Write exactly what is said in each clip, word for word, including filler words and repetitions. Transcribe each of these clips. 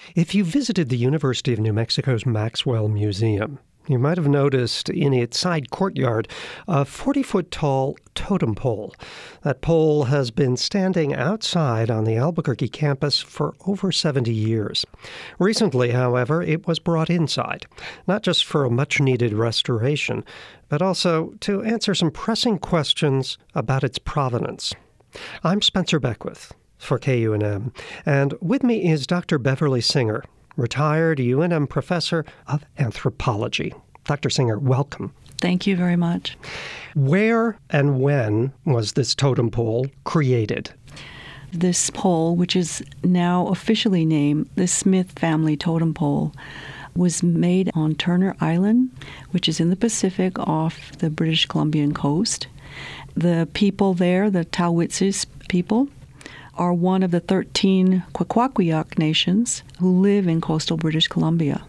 If you visited the University of New Mexico's Maxwell Museum, you might have noticed in its side courtyard a forty-foot-tall totem pole. That pole has been standing outside on the Albuquerque campus for over seventy years. Recently, however, it was brought inside, not just for a much-needed restoration, but also to answer some pressing questions about its provenance. I'm Spencer Beckwith for K U N M, and with me is Doctor Beverly Singer, retired U N M professor of anthropology. Doctor Singer, welcome. Thank you very much. Where and when was this totem pole created? This pole, which is now officially named the Smith Family Totem Pole, was made on Turner Island, which is in the Pacific off the British Columbian coast. The people there, the Tawitsis people, are one of the thirteen Kwakwaka'wakw nations who live in coastal British Columbia.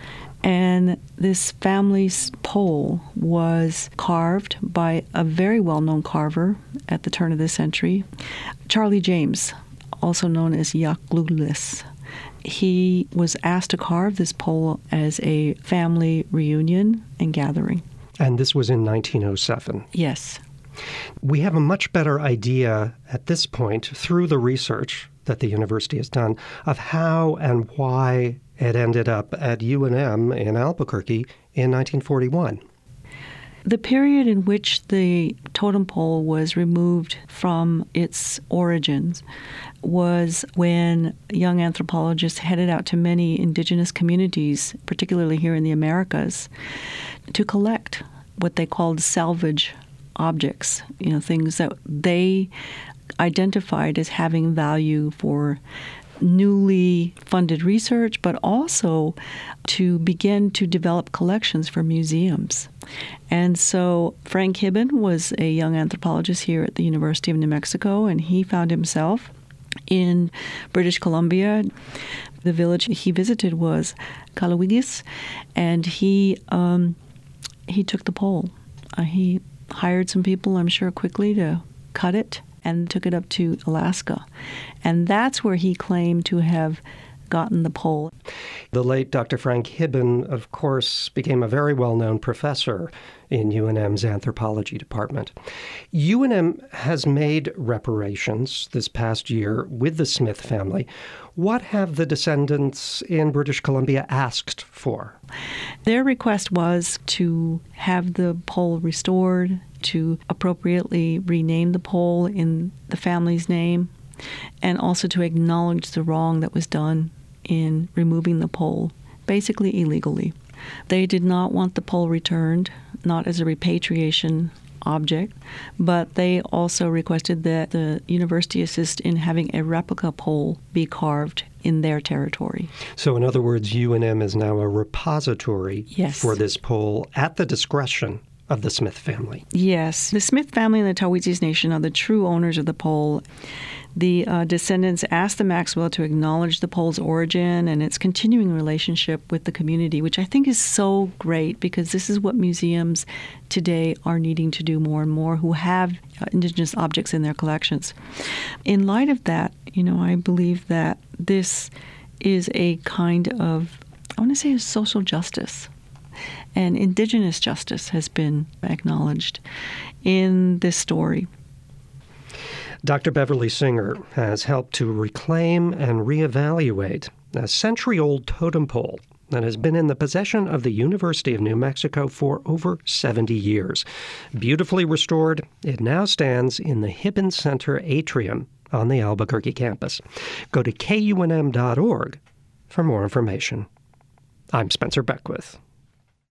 And this family's pole was carved by a very well-known carver at the turn of the century, Charlie James, also known as Yaklulis. He was asked to carve this pole as a family reunion and gathering. And this was in nineteen oh seven? Yes. We have a much better idea at this point, through the research that the university has done, of how and why it ended up at U N M in Albuquerque in nineteen forty-one. The period in which the totem pole was removed from its origins was when young anthropologists headed out to many indigenous communities, particularly here in the Americas, to collect what they called salvage objects, you know, things that they identified as having value for newly funded research, but also to begin to develop collections for museums. And so Frank Hibben was a young anthropologist here at the University of New Mexico, and he found himself in British Columbia. The village he visited was Kalawigis, and he um, he took the pole. Uh, he hired some people, I'm sure, quickly to cut it and took it up to Alaska. And that's where he claimed to have gotten the pole. The late Doctor Frank Hibben, of course, became a very well-known professor in U N M's anthropology department. U N M has made reparations this past year with the Smith family. What have the descendants in British Columbia asked for? Their request was to have the pole restored, to appropriately rename the pole in the family's name, and also to acknowledge the wrong that was done in removing the pole, basically illegally. They did not want the pole returned, not as a repatriation object, but they also requested that the university assist in having a replica pole be carved in their territory. So in other words, U N M is now a repository yes. for this pole at the discretion of the Smith family. Yes. The Smith family and the Tawitsis Nation are the true owners of the pole. The uh, descendants asked the Maxwell to acknowledge the pole's origin and its continuing relationship with the community, which I think is so great because this is what museums today are needing to do more and more, who have uh, indigenous objects in their collections. In light of that, you know, I believe that this is a kind of, I want to say, a social justice. And indigenous justice has been acknowledged in this story. Doctor Beverly Singer has helped to reclaim and reevaluate a century-old totem pole that has been in the possession of the University of New Mexico for over seventy years. Beautifully restored, it now stands in the Hibben Center atrium on the Albuquerque campus. Go to K U N M dot org for more information. I'm Spencer Beckwith.